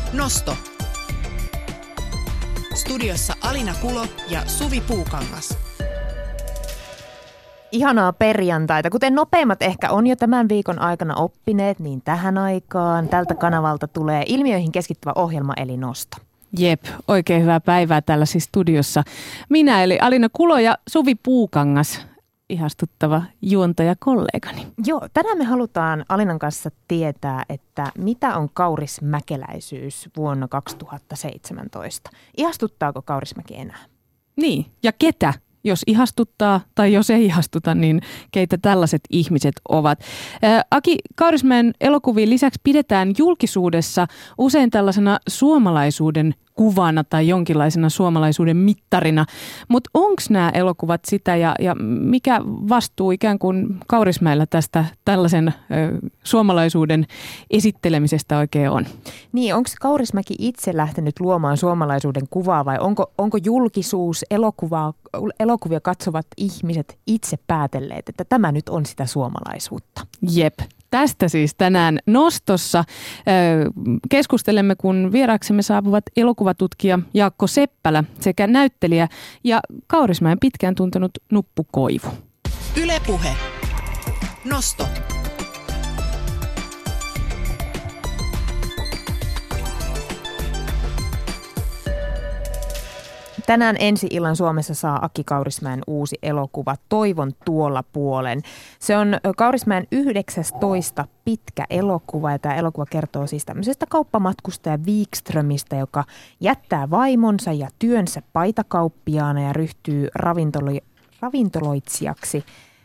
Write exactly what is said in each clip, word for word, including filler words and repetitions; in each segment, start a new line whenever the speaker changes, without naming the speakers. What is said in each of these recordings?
Nosto. Studiossa Alina Kulo ja Suvi Puukangas.
Ihanaa perjantaita. Kuten nopeimmat ehkä on jo tämän viikon aikana oppineet, niin tähän aikaan tältä kanavalta tulee ilmiöihin keskittyvä ohjelma eli Nosto.
Jep, oikein hyvää päivää täällä siis studiossa. Minä eli Alina Kulo ja Suvi Puukangas, ihastuttava juontajakollegani.
Joo, tänään me halutaan Alinan kanssa tietää, että mitä on kaurismäkeläisyys vuonna kaksituhattaseitsemäntoista. Ihastuttaako Kaurismäki enää?
Niin, ja ketä? Jos ihastuttaa tai jos ei ihastuta, niin keitä tällaiset ihmiset ovat. Aki Kaurismäen elokuviin lisäksi pidetään julkisuudessa usein tällaisena suomalaisuuden kuvana tai jonkinlaisena suomalaisuuden mittarina. Mutta onko nämä elokuvat sitä ja, ja mikä vastuu ikään kuin Kaurismäellä tästä tällaisen ö, suomalaisuuden esittelemisestä oikein on?
Niin, onko Kaurismäki itse lähtenyt luomaan suomalaisuuden kuvaa vai onko, onko julkisuus, elokuvaa, elokuvia katsovat ihmiset itse päätelleet, että tämä nyt on sitä suomalaisuutta?
Jep. Tästä siis tänään Nostossa keskustelemme, kun vieraaksemme saapuvat elokuvatutkija Jaakko Seppälä sekä näyttelijä ja Kaurismäen pitkään tuntenut Nuppu Koivu.
Yle Puhe. Nosto.
Tänään ensi-illan Suomessa saa Aki Kaurismäen uusi elokuva Toivon tuolla puolen. Se on Kaurismäen yhdeksästoista pitkä elokuva ja tämä elokuva kertoo siis tämmöisestä kauppamatkustaja Wikströmistä, joka jättää vaimonsa ja työnsä paitakauppiaana ja ryhtyy ravintolo- ravintoloitsijaksi.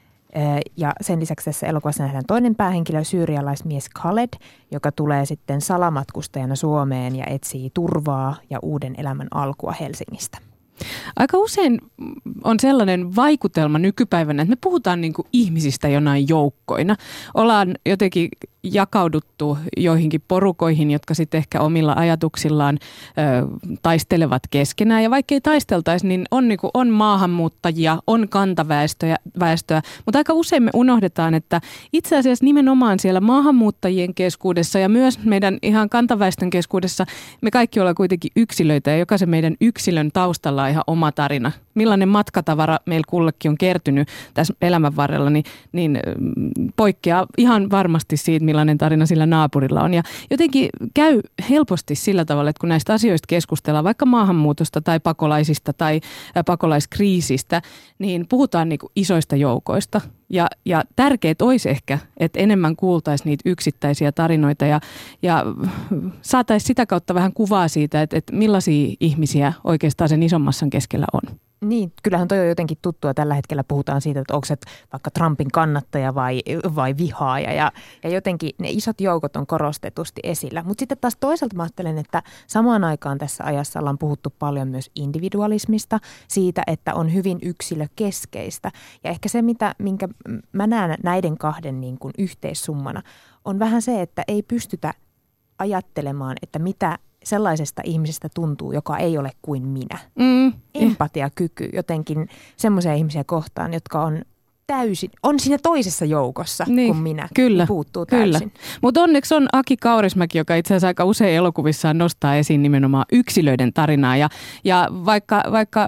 Ja sen lisäksi tässä elokuvassa nähdään toinen päähenkilö, syyrialaismies Khaled, joka tulee sitten salamatkustajana Suomeen ja etsii turvaa ja uuden elämän alkua Helsingistä.
Aika usein on sellainen vaikutelma nykypäivänä, että me puhutaan niin kuin ihmisistä jonain joukkoina. Ollaan jotenkin jakauduttu joihinkin porukoihin, jotka sitten ehkä omilla ajatuksillaan ö, taistelevat keskenään. Ja vaikka ei taisteltaisi, niin on, niin kuin, on maahanmuuttajia, on kantaväestöä, väestöä, mutta aika usein me unohdetaan, että itse asiassa nimenomaan siellä maahanmuuttajien keskuudessa ja myös meidän ihan kantaväestön keskuudessa me kaikki ollaan kuitenkin yksilöitä ja jokaisen meidän yksilön taustalla on ihan oma tarina. Millainen matkatavara meillä kullekin on kertynyt tässä elämän varrella, niin, niin poikkeaa ihan varmasti siitä, millainen tarina sillä naapurilla on. Ja jotenkin käy helposti sillä tavalla, että kun näistä asioista keskustellaan, vaikka maahanmuutosta tai pakolaisista tai pakolaiskriisistä, niin puhutaan niin kuin isoista joukoista. Ja, ja tärkeää olisi ehkä, että enemmän kuultaisiin niitä yksittäisiä tarinoita ja, ja saataisiin sitä kautta vähän kuvaa siitä, että, että millaisia ihmisiä oikeastaan sen ison massan keskellä on.
Niin, kyllähän toi on jotenkin tuttua. Tällä hetkellä puhutaan siitä, että onko se vaikka Trumpin kannattaja vai, vai vihaaja. Ja, ja jotenkin ne isot joukot on korostetusti esillä. Mutta sitten taas toisaalta mä ajattelen, että samaan aikaan tässä ajassa ollaan puhuttu paljon myös individualismista, siitä, että on hyvin yksilökeskeistä. Ja ehkä se, mitä, minkä mä näen näiden kahden niin kuin yhteissummana, on vähän se, että ei pystytä ajattelemaan, että mitä sellaisesta ihmisestä tuntuu, joka ei ole kuin minä. Mm. Empatiakyky jotenkin semmoisia ihmisiä kohtaan, jotka on täysin, on siinä toisessa joukossa niin, kuin minä.
Kyllä,
niin puuttuu täysin.
Mutta onneksi on Aki Kaurismäki, joka itse asiassa aika usein elokuvissaan nostaa esiin nimenomaan yksilöiden tarinaa. Ja, ja vaikka, vaikka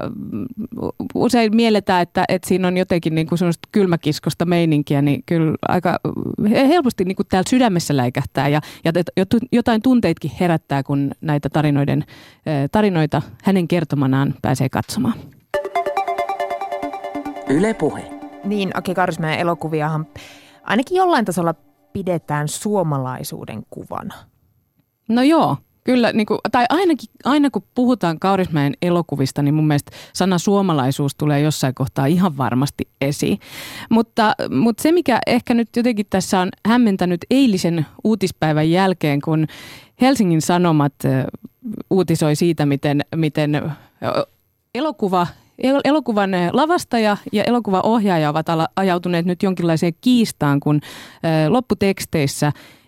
usein mielletään, että, että siinä on jotenkin niin kuin semmoista kylmäkiskosta meininkiä, niin kyllä aika helposti niin kuin täällä sydämessä läikähtää ja, ja jotain tunteitkin herättää, kun näitä tarinoiden, tarinoita hänen kertomanaan pääsee katsomaan.
Yle Puhe.
Niin, Aki Kaurismäen elokuviahan ainakin jollain tasolla pidetään suomalaisuuden kuvana.
No joo, kyllä. Niin kuin, tai ainakin aina kun puhutaan Kaurismäen elokuvista, niin mun mielestä sana suomalaisuus tulee jossain kohtaa ihan varmasti esiin. Mutta, mutta se, mikä ehkä nyt jotenkin tässä on hämmentänyt eilisen uutispäivän jälkeen, kun Helsingin Sanomat uutisoi siitä, miten, miten elokuva Elokuvan lavastaja ja elokuvaohjaaja ovat ajautuneet nyt jonkinlaiseen kiistaan, kun lopputeksteissä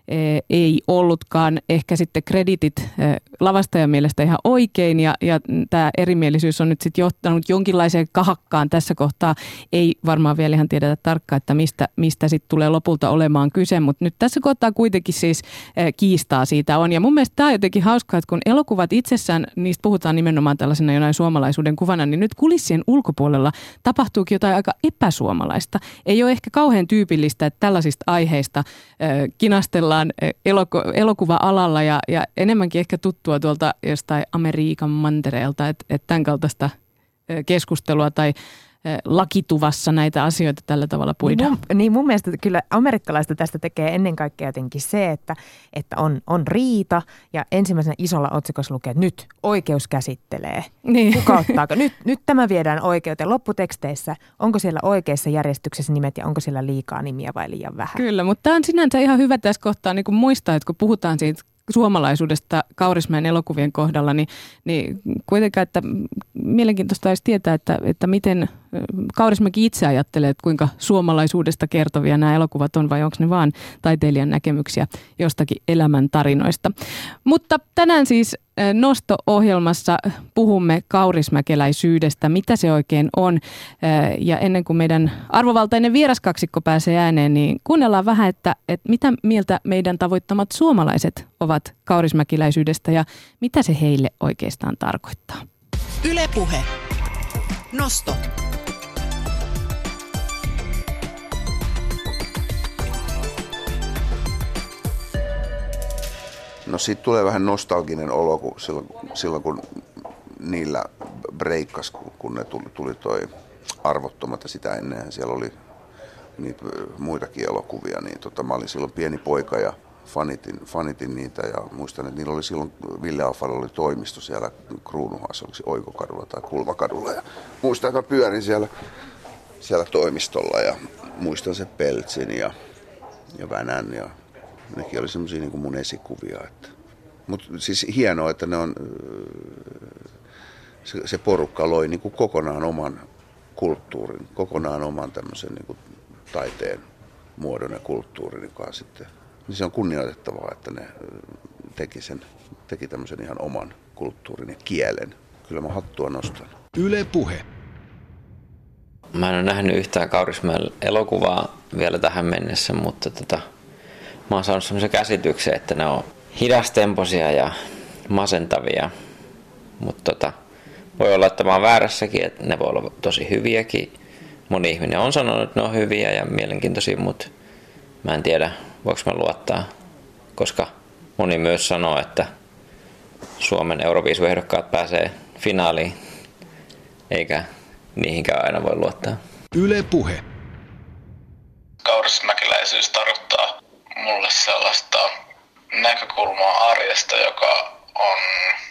ei ollutkaan ehkä sitten kreditit lavastajan mielestä ihan oikein ja, ja tämä erimielisyys on nyt sitten johtanut jonkinlaiseen kahakkaan tässä kohtaa. Ei varmaan vielä ihan tiedetä tarkkaan, että mistä, mistä sitten tulee lopulta olemaan kyse, mutta nyt tässä kohtaa kuitenkin siis kiistaa siitä on. Ja mun mielestä tämä on jotenkin hauskaa, että kun elokuvat itsessään, niistä puhutaan nimenomaan tällaisena jonain suomalaisuuden kuvana, niin nyt kulissien ulkopuolella tapahtuukin jotain aika epäsuomalaista. Ei ole ehkä kauhean tyypillistä, että tällaisista aiheista äh, kinastellaan elok- elokuva-alalla ja, ja enemmänkin ehkä tuttua tuolta jostain Amerikan mantereelta, että et tämän kaltaista äh, keskustelua tai lakituvassa näitä asioita tällä tavalla puidaan.
Niin mun, niin mun mielestä kyllä amerikkalaista tästä tekee ennen kaikkea jotenkin se, että, että on, on riita ja ensimmäisenä isolla otsikossa lukee, että nyt oikeus käsittelee. Niin. Kuka ottaako? Nyt, nyt tämä viedään oikeuteen. Lopputeksteissä, onko siellä oikeassa järjestyksessä nimet ja onko siellä liikaa nimiä vai liian vähän?
Kyllä, mutta tämä on sinänsä ihan hyvä tässä kohtaa niin kuin muistaa, että kun puhutaan siitä suomalaisuudesta Kaurismäen elokuvien kohdalla, niin, niin kuitenkaan, että mielenkiintoista olisi tietää, että, että miten Kaurismäki itse ajattelee, että kuinka suomalaisuudesta kertovia nämä elokuvat on vai onko ne vaan taiteilijan näkemyksiä jostakin elämäntarinoista. Mutta tänään siis Nosto-ohjelmassa puhumme kaurismäkeläisyydestä, mitä se oikein on. Ja ennen kuin meidän arvovaltainen vieraskaksikko pääsee ääneen, niin kuunnellaan vähän, että, että mitä mieltä meidän tavoittamat suomalaiset ovat kaurismäkiläisyydestä ja mitä se heille oikeastaan tarkoittaa.
Yle Puhe. Nosto.
No siitä tulee vähän nostalginen olo, kun silloin, silloin kun niillä breikkas, kun ne tuli, tuli toi Arvottomat ja sitä ennen siellä oli niitä muitakin elokuvia, niin tota, mä olin silloin pieni poika ja fanitin, fanitin niitä ja muistan, että niillä oli silloin, Ville Alfalla oli toimisto siellä Kruunuhaassa, oliko se Oikokadulla tai Kulmakadulla ja muistan, että mä pyörin siellä, siellä toimistolla ja muistan sen Peltsin ja, ja Vänän ja nekin oli semmosia niin kuin mun esikuvia. Mutta siis hienoa, että ne on, se, se porukka loi niin kuin kokonaan oman kulttuurin, kokonaan oman tämmöisen niin kuin taiteen muodon ja kulttuurin, joka on sitten, niin se on kunnioitettavaa, että ne teki, sen, teki tämmöisen ihan oman kulttuurin ja kielen. Kyllä mä hattua nostan.
Yle Puhe.
Mä en ole nähnyt yhtään Kaurismäen elokuvaa vielä tähän mennessä, mutta tota, mä oon saanut semmoisen käsityksen, että ne on hidastempoisia ja masentavia, mutta tota, voi olla, että mä oon väärässäkin, että ne voi olla tosi hyviäkin. Moni ihminen on sanonut, että ne on hyviä ja mielenkiintoisia, mutta mä en tiedä, voiko mä luottaa, koska moni myös sanoo, että Suomen Euroviisu-ehdokkaat pääsee finaaliin, eikä niihinkään aina voi luottaa.
Yle Puhe.
Kaurismäkiläisyys tarkoittaa mulle sellaista näkökulmaa arjesta, joka on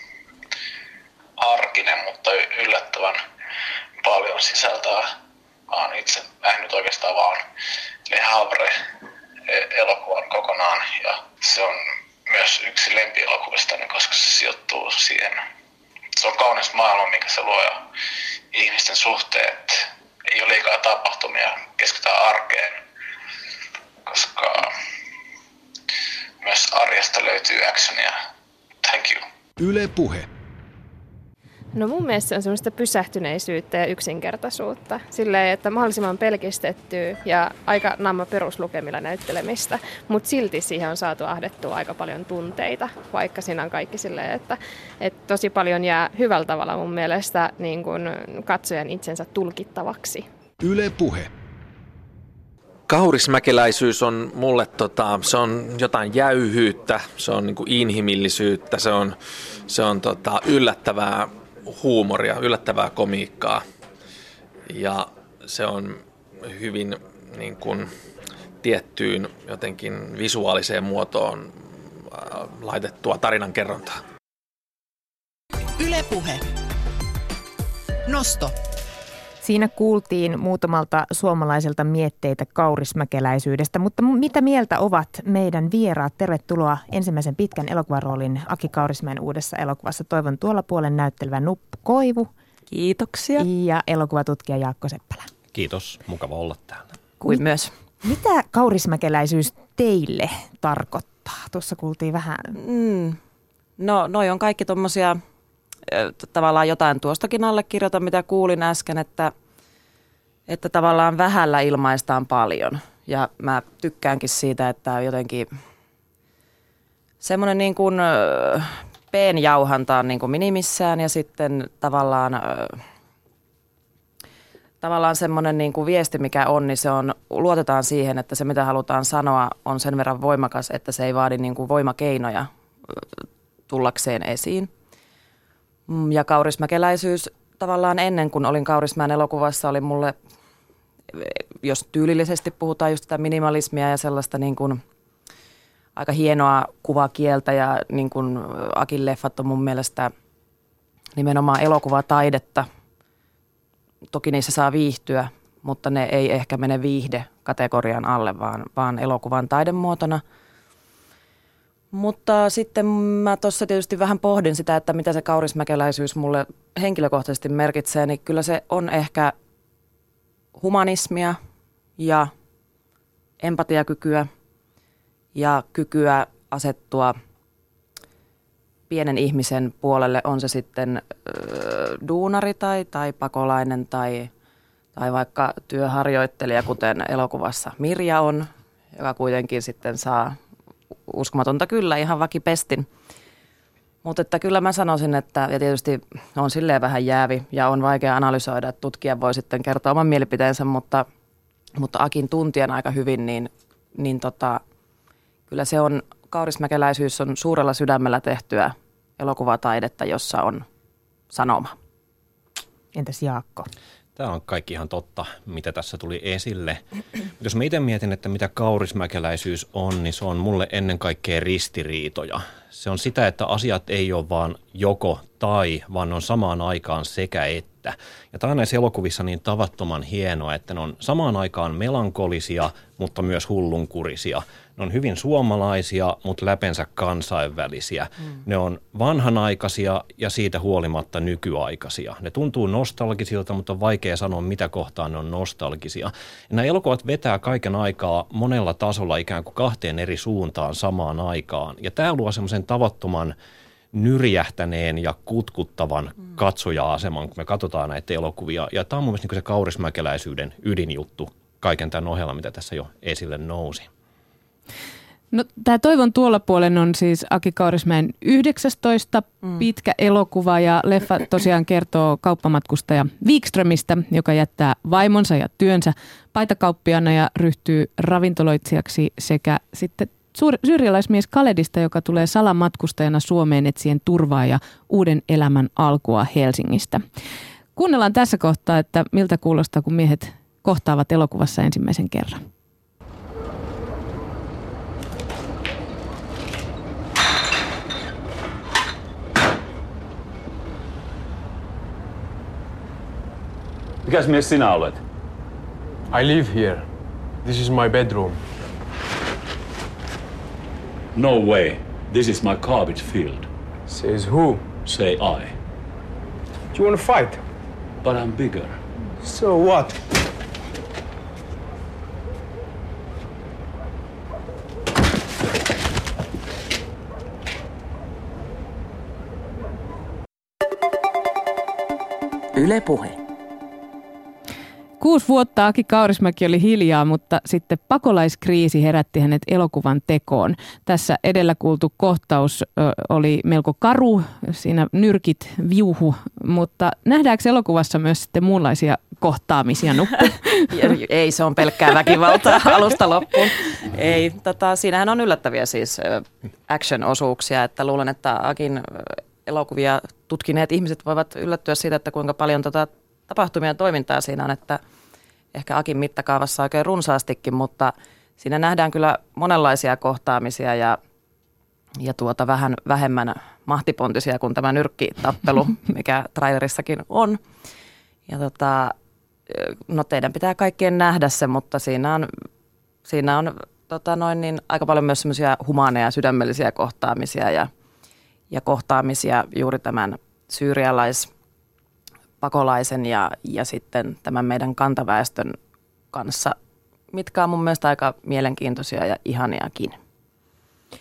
arkinen, mutta yllättävän paljon sisältää. Mä oon itse nähnyt oikeastaan vaan Le Havre-elokuvan kokonaan ja se on myös yksi lempielokuvistani, koska se sijoittuu siihen. Se on kaunis maailma, mikä se luo ja ihmisten suhteet. Ei ole liikaa tapahtumia, keskitytään arkeen, koska myös arjesta löytyy actionia. Thank you.
Yle Puhe.
No mun mielestä se on semmoista pysähtyneisyyttä ja yksinkertaisuutta. Silleen, että mahdollisimman pelkistettyä ja aika namma peruslukemilla näyttelemistä, mutta silti siihen on saatu ahdettua aika paljon tunteita, vaikka siinä on kaikki silleen, että, että tosi paljon jää hyvällä tavalla mun mielestä niin kuin katsojan itsensä tulkittavaksi.
Yle Puhe.
Kaurismäkeläisyys on mulle tota, se on jotain jäyhyyttä, se on niinku inhimillisyyttä, se on, se on tota, yllättävää huumoria, yllättävää komiikkaa ja se on hyvin niin kuin, tiettyyn jotenkin visuaaliseen muotoon äh, laitettua tarinankerrontaa.
Yle Puhe. Nosto.
Siinä kuultiin muutamalta suomalaiselta mietteitä kaurismäkeläisyydestä, mutta mitä mieltä ovat meidän vieraat? Tervetuloa ensimmäisen pitkän elokuvaroolin Aki Kaurismäen uudessa elokuvassa Toivon tuolla puolen näyttelevä Nuppu Koivu.
Kiitoksia.
Ja elokuvatutkija Jaakko Seppälä.
Kiitos, mukava olla täällä.
Kuin myös.
Mitä kaurismäkeläisyys teille tarkoittaa? kohtaa? Tuossa kuultiin vähän.
Mm. No noi on kaikki tommosia, tavallaan jotain tuostakin allekirjoitan, mitä kuulin äsken, että, että tavallaan vähällä ilmaistaan paljon. Ja mä tykkäänkin siitä, että jotenkin semmoinen niin kuin peenjauhanta on niin kuin minimissään ja sitten tavallaan, tavallaan semmoinen niin kuin viesti, mikä on, niin se on, luotetaan siihen, että se mitä halutaan sanoa on sen verran voimakas, että se ei vaadi niin kuin voimakeinoja tullakseen esiin. Ja kaurismäkeläisyys tavallaan ennen kuin olin Kaurismäen elokuvassa oli mulle, jos tyylillisesti puhutaan just tätä minimalismia ja sellaista niin kuin aika hienoa kuvakieltä ja niin kuin Akin leffat on mun mielestä nimenomaan elokuvataidetta. Toki niissä saa viihtyä, mutta ne ei ehkä mene viihde-kategorian alle, vaan, vaan elokuvan taidemuotona. Mutta sitten mä tuossa tietysti vähän pohdin sitä, että mitä se kaurismäkeläisyys mulle henkilökohtaisesti merkitsee, niin kyllä se on ehkä humanismia ja empatiakykyä ja kykyä asettua pienen ihmisen puolelle, on se sitten äh, duunari tai, tai pakolainen tai, tai vaikka työharjoittelija, kuten elokuvassa Mirja on, joka kuitenkin sitten saa uskomatonta kyllä ihan vakipestin. Mutta että kyllä mä sanoisin, että ja tietysti on silleen vähän jäävi ja on vaikea analysoida, että tutkija voi sitten kertoa oman mielipiteensä, mutta, mutta Akin tuntien aika hyvin, niin, niin tota, kyllä se on, kaurismäkeläisyys on suurella sydämellä tehtyä elokuvataidetta, jossa on sanoma.
Entäs Jaakko?
Tämä on kaikki ihan totta, mitä tässä tuli esille. Jos mä itse mietin, että mitä kaurismäkeläisyys on, niin se on mulle ennen kaikkea ristiriitoja. Se on sitä, että asiat ei ole vaan joko tai, vaan on samaan aikaan sekä että. Ja tämä on näissä elokuvissa niin tavattoman hienoa, että ne on samaan aikaan melankolisia, mutta myös hullunkurisia. Ne on hyvin suomalaisia, mutta läpensä kansainvälisiä. Mm. Ne on vanhanaikaisia ja siitä huolimatta nykyaikaisia. Ne tuntuu nostalgisilta, mutta on vaikea sanoa, mitä kohtaan ne on nostalgisia. Ja nämä elokuvat vetää kaiken aikaa monella tasolla ikään kuin kahteen eri suuntaan samaan aikaan. Ja tämä luo semmoisen tavattoman nyrjähtäneen ja kutkuttavan mm. katsoja-aseman, kun me katsotaan näitä elokuvia. Ja tämä on mun mielestä niin se kaurismäkeläisyyden ydinjuttu kaiken tämän ohella, mitä tässä jo esille nousi.
No, tämä Toivon tuolla puolen on siis Aki Kaurismäen yhdeksästoista mm. pitkä elokuva ja leffa tosiaan kertoo kauppamatkustaja Wikströmistä, joka jättää vaimonsa ja työnsä paitakauppiaana ja ryhtyy ravintoloitsijaksi sekä sitten syyrialaismies Khaledista, joka tulee salamatkustajana Suomeen etsien turvaa ja uuden elämän alkua Helsingistä. Kuunnellaan tässä kohtaa, että miltä kuulostaa, kun miehet kohtaavat elokuvassa ensimmäisen kerran.
Mikäs mies sinä olet?
I live here. This is my bedroom.
No way. This is my garbage field.
Says who?
Say I.
Do you want to fight?
But I'm bigger.
So what?
Yle Puhe.
Kuusi vuotta Aki Kaurismäki oli hiljaa, mutta sitten pakolaiskriisi herätti hänet elokuvan tekoon. Tässä edellä kuultu kohtaus ö, oli melko karu, siinä nyrkit viuhu, mutta nähdäänkö elokuvassa myös sitten muunlaisia kohtaamisia, Nuppu?
Ei, se on pelkkää väkivaltaa alusta loppuun. Ei, tota, siinähän on yllättäviä siis action-osuuksia, että luulen, että Akin elokuvia tutkineet ihmiset voivat yllättyä siitä, että kuinka paljon tota tapahtumia ja toimintaa siinä on, että ehkä Akin mittakaavassa oikein runsaastikin, mutta siinä nähdään kyllä monenlaisia kohtaamisia ja, ja tuota vähän vähemmän mahtipontisia kuin tämä nyrkkitappelu, mikä trailerissakin on. Ja tota, no teidän pitää kaikkien nähdä se, mutta siinä on, siinä on tota noin niin, aika paljon myös semmoisia humaaneja ja sydämellisiä kohtaamisia ja, ja kohtaamisia juuri tämän syyrialais pakolaisen ja, ja sitten tämän meidän kantaväestön kanssa, mitkä on mun mielestä aika mielenkiintoisia ja ihaniakin.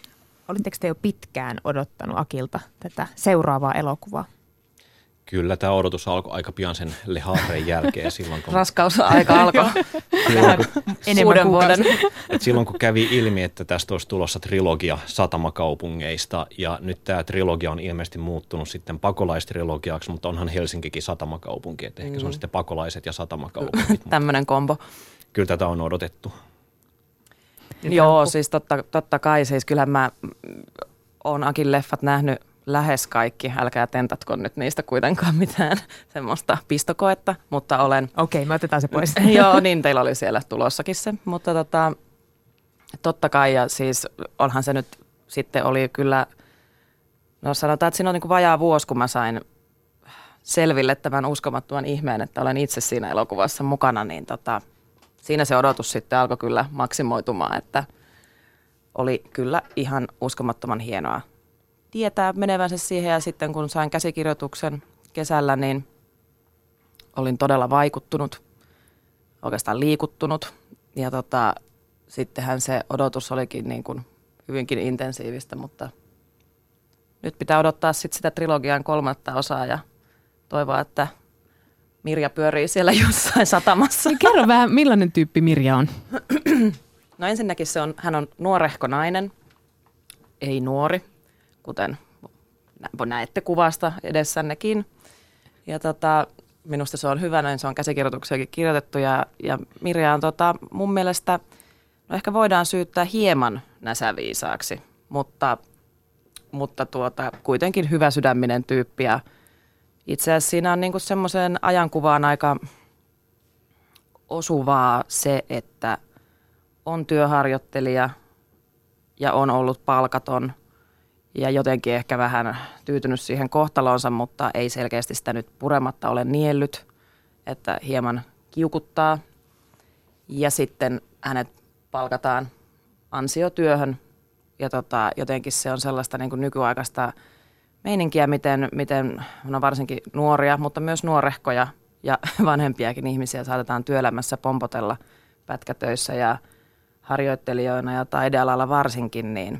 Olitteko te jo pitkään odottanut Akilta tätä seuraavaa elokuvaa?
Kyllä tämä odotus alkoi aika pian sen Le Havren jälkeen. Silloin, kun...
Raskausaika alkoi
vähän enemmän vuoden.
Silloin kun kävi ilmi, että tästä olisi tulossa trilogia satamakaupungeista ja nyt tämä trilogia on ilmeisesti muuttunut sitten pakolaistrilogiaksi, mutta onhan Helsinkikin satamakaupunki, että ehkä mm. se on sitten pakolaiset ja satamakaupungit.
Tämmöinen kombo.
Kyllä tätä on odotettu.
Joo, siis totta, totta kai. Siis kyllähän mä oon Akin leffat nähnyt lähes kaikki. Älkää tentatko nyt niistä kuitenkaan mitään semmoista pistokoetta, mutta olen...
Okei, me otetaan se pois.
Joo, niin teillä oli siellä tulossakin se. Mutta tota, totta kai, ja siis onhan se nyt sitten oli kyllä... No sanotaan, että siinä on niin kuin vajaa vuosi, kun mä sain selville tämän uskomattoman ihmeen, että olen itse siinä elokuvassa mukana, niin tota... Siinä se odotus sitten alkoi kyllä maksimoitumaan, että oli kyllä ihan uskomattoman hienoa tietää menevänsä siihen. Ja sitten kun sain käsikirjoituksen kesällä, niin olin todella vaikuttunut, oikeastaan liikuttunut. Ja tota, sittenhän se odotus olikin niin kuin hyvinkin intensiivistä, mutta nyt pitää odottaa sitten sitä trilogian kolmatta osaa ja toivoa, että Mirja pyörii siellä jossain satamassa.
Kerro vähän, millainen tyyppi Mirja on?
No ensinnäkin se on, hän on nuorehko nainen, ei nuori, kuten näette kuvasta edessännekin. Ja tota, minusta se on hyvä, näin se on käsikirjoituksiakin kirjoitettu. Ja, ja Mirja on tota, mun mielestä, no ehkä voidaan syyttää hieman näsäviisaaksi, mutta, mutta tuota, kuitenkin hyvä sydäminen tyyppi. Ja itse asiassa siinä on niinku semmoiseen ajankuvaan aika osuvaa se, että on työharjoittelija ja on ollut palkaton ja jotenkin ehkä vähän tyytynyt siihen kohtalonsa, mutta ei selkeästi sitä nyt purematta ole niellyt, että hieman kiukuttaa. Ja sitten hänet palkataan ansiotyöhön ja tota, jotenkin se on sellaista niin kuin nykyaikaista meininkiä, miten, miten no varsinkin nuoria, mutta myös nuorehkoja ja vanhempiakin ihmisiä saatetaan työelämässä pompotella pätkätöissä ja harjoittelijoina ja taidealalla varsinkin, niin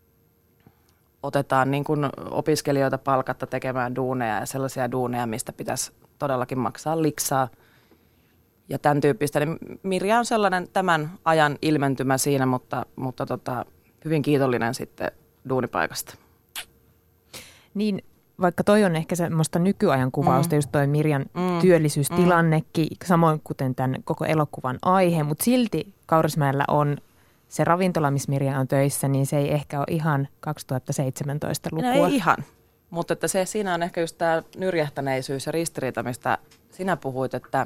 otetaan niin kuin opiskelijoita palkatta tekemään duuneja ja sellaisia duuneja, mistä pitäisi todellakin maksaa liksaa ja tämän tyyppistä. Niin Mirja on sellainen tämän ajan ilmentymä siinä, mutta, mutta tota, hyvin kiitollinen sitten duunipaikasta.
Niin, vaikka toi on ehkä semmoista nykyajan kuvausta, mm. just toi Mirjan mm. työllisyystilannekin, mm. samoin kuten tämän koko elokuvan aihe, mutta silti Kaurismäellä on se ravintola, missä Mirja on töissä, niin se ei ehkä ole ihan kaksituhattaseitsemäntoista lukua.
No ei ihan, mutta että se, siinä on ehkä just tämä nyrjähtäneisyys ja ristiriita, mistä sinä puhuit, että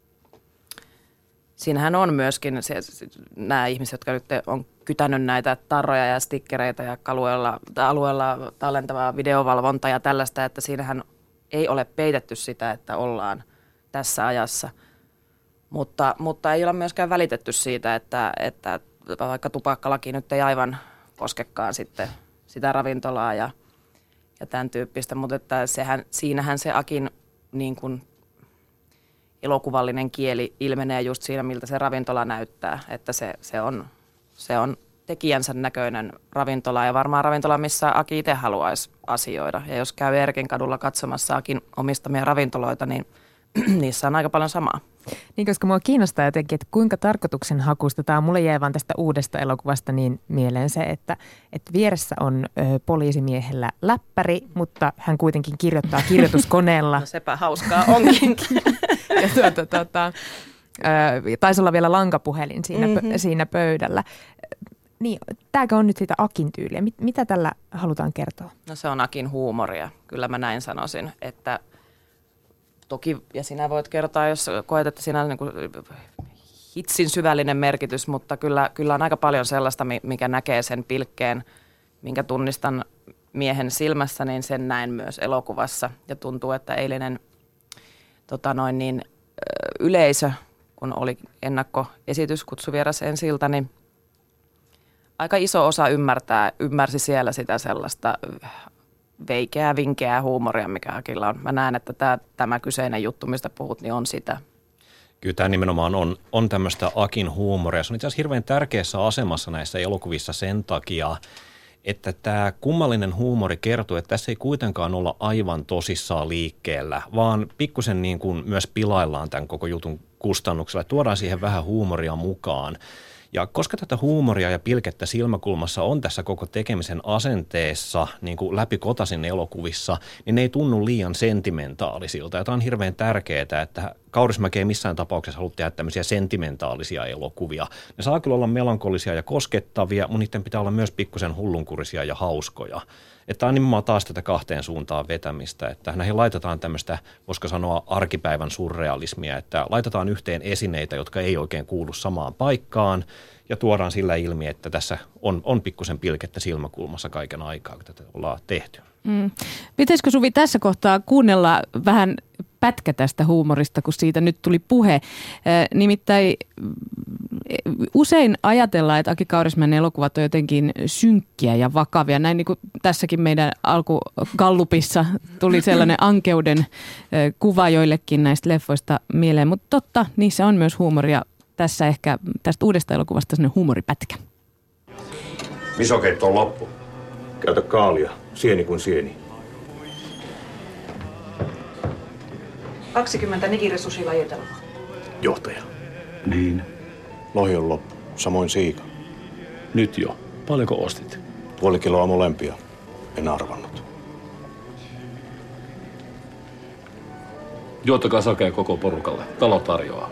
siinähän on myöskin se, nämä ihmiset, jotka nyt on kytänyt näitä tarroja ja stikkereitä ja alueella, alueella tallentavaa videovalvontaa ja tällaista, että siinähän ei ole peitetty sitä, että ollaan tässä ajassa. Mutta, mutta ei ole myöskään välitetty siitä, että, että vaikka tupakkalaki nyt ei aivan koskekaan sitten sitä ravintolaa ja, ja tämän tyyppistä, mutta että sehän, siinähän se Akin niin kuin elokuvallinen kieli ilmenee just siinä, miltä se ravintola näyttää, että se, se, on, se on tekijänsä näköinen ravintola ja varmaan ravintola, missä Aki itse haluaisi asioida. Ja jos käy Erkin kadulla katsomassa Akin omistamia ravintoloita, niin niissä on aika paljon samaa.
Niin, koska mua kiinnostaa jotenkin, että kuinka tarkoituksenhakuista, tämä mulle jäi vaan tästä uudesta elokuvasta niin mieleen se, että, että vieressä on ö, poliisimiehellä läppäri, mutta hän kuitenkin kirjoittaa kirjoituskoneella.
No sepä hauskaa onkin.
ja tuota, tuota, ö, taisi olla vielä lankapuhelin siinä, mm-hmm. pö, siinä pöydällä. Niin, tämäkö on nyt sitä Akin tyyliä? Mit, mitä tällä halutaan kertoa?
No se on Akin huumoria, kyllä mä näin sanoisin, että toki, ja sinä voit kertoa, jos koet, että siinä on niin kuin hitsin syvällinen merkitys, mutta kyllä, kyllä on aika paljon sellaista, mikä näkee sen pilkkeen, minkä tunnistan miehen silmässä, niin sen näen myös elokuvassa. Ja tuntuu, että eilinen tota noin niin, yleisö, kun oli ennakkoesitys kutsuvieras ensi-ilta, niin aika iso osa ymmärtää, ymmärsi siellä sitä sellaista veikeää, vinkeää huumoria, mikä Akilla on. Mä näen, että tämä, tämä kyseinen juttu, mistä puhut, niin on sitä.
Kyllä tämä nimenomaan on, on tämmöistä Akin huumoria. Se on itse asiassa hirveän tärkeässä asemassa näissä elokuvissa sen takia, että tämä kummallinen huumori kertoo, että tässä ei kuitenkaan olla aivan tosissaan liikkeellä, vaan pikkusen niin kuin myös pilaillaan tämän koko jutun kustannuksella. Tuodaan siihen vähän huumoria mukaan. Ja koska tätä huumoria ja pilkettä silmäkulmassa on tässä koko tekemisen asenteessa niin kuin läpikotaisin elokuvissa, niin ne ei tunnu liian sentimentaalisilta. Ja tämä on hirveän tärkeää, että Kaurismäki ei missään tapauksessa halua tehdä tämmöisiä sentimentaalisia elokuvia. Ne saa kyllä olla melankolisia ja koskettavia, mutta niiden pitää olla myös pikkusen hullunkurisia ja hauskoja. Että tämä on nimenomaan taas tätä kahteen suuntaan vetämistä, että näihin laitetaan tämmöistä, voisiko sanoa, arkipäivän surrealismia, että laitetaan yhteen esineitä, jotka ei oikein kuulu samaan paikkaan ja tuodaan sillä ilmi, että tässä on, on pikkusen pilkettä silmäkulmassa kaiken aikaa, kun tätä ollaan tehty.
Mm. Pitäisikö Suvi tässä kohtaa kuunnella vähän pätkä tästä huumorista, kun siitä nyt tuli puhe? Nimittäin usein ajatellaan, että Aki Kaurismäen elokuvat on jotenkin synkkiä ja vakavia. Näin niin kuin tässäkin meidän alkugallupissa tuli sellainen ankeuden kuva joillekin näistä leffoista mieleen. Mutta totta, niissä on myös huumoria. Tässä ehkä tästä uudesta elokuvasta sellainen huumoripätkä.
Misokeitto on loppu. Käytä kaalia. Sieni kuin sieni.
kaksikymmentä nigirisushi-lajitelmaa.
Johtaja.
Niin. Lohi on loppu. Samoin siika.
Nyt jo. Paljonko ostit?
Puoli kiloa molempia. En arvannut.
Juottakaa sakea koko porukalle. Talo tarjoaa.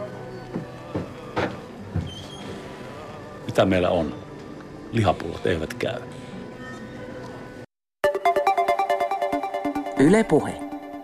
Mitä meillä on? Lihapullot eivät käy.
Yle Puhe.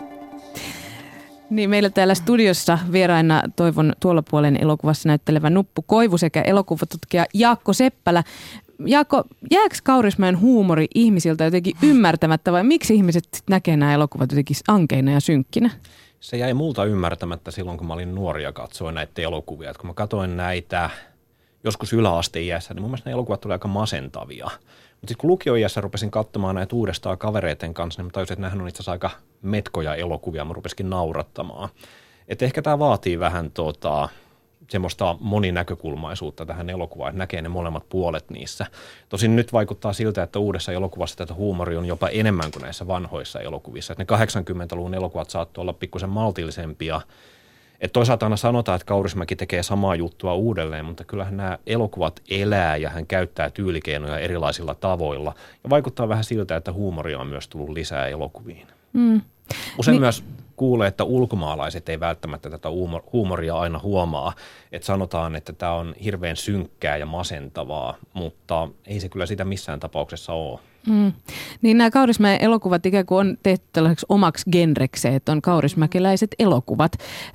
Niin, meillä täällä studiossa vieraina Toivon tuolla puolen elokuvassa näyttelevä Nuppu Koivu sekä elokuvatutkija Jaakko Seppälä. Jaakko, jääkö Kaurismäen huumori ihmisiltä jotenkin ymmärtämättä vai miksi ihmiset näkee nämä elokuvat jotenkin ankeina ja synkkinä?
Se jäi multa ymmärtämättä silloin, kun mä olin nuori ja katsoin näitä elokuvia. Et kun mä katsoin näitä joskus yläasteiässä, niin mun mielestä ne elokuvat tuli aika masentavia. Mutta sitten kun lukioiässä rupesin katsomaan näitä uudestaan kavereiden kanssa, niin mä tajusin, että nämähän on itse asiassa aika metkoja elokuvia, mä rupesikin naurattamaan. Että ehkä tämä vaatii vähän tota, semmoista moninäkökulmaisuutta tähän elokuvaan, että näkee ne molemmat puolet niissä. Tosin nyt vaikuttaa siltä, että uudessa elokuvassa tätä huumoria on jopa enemmän kuin näissä vanhoissa elokuvissa. Että ne kahdeksankymmentäluvun elokuvat saattoi olla pikkusen maltillisempia. Että toisaalta aina sanotaan, että Kaurismäki tekee samaa juttua uudelleen, mutta kyllähän nämä elokuvat elää ja hän käyttää tyylikeinoja erilaisilla tavoilla. Ja vaikuttaa vähän siltä, että huumoria on myös tullut lisää elokuviin.
Mm.
Usein
Ni-
myös kuulee, että ulkomaalaiset ei välttämättä tätä huumoria aina huomaa. Että sanotaan, että tämä on hirveän synkkää ja masentavaa, mutta ei se kyllä sitä missään tapauksessa ole.
Mm. Niin nämä Kaurismäen elokuvat ikään kuin on tehty tällaiseksi omaksi genrekseen, että on kaurismäkeläiset elokuvat.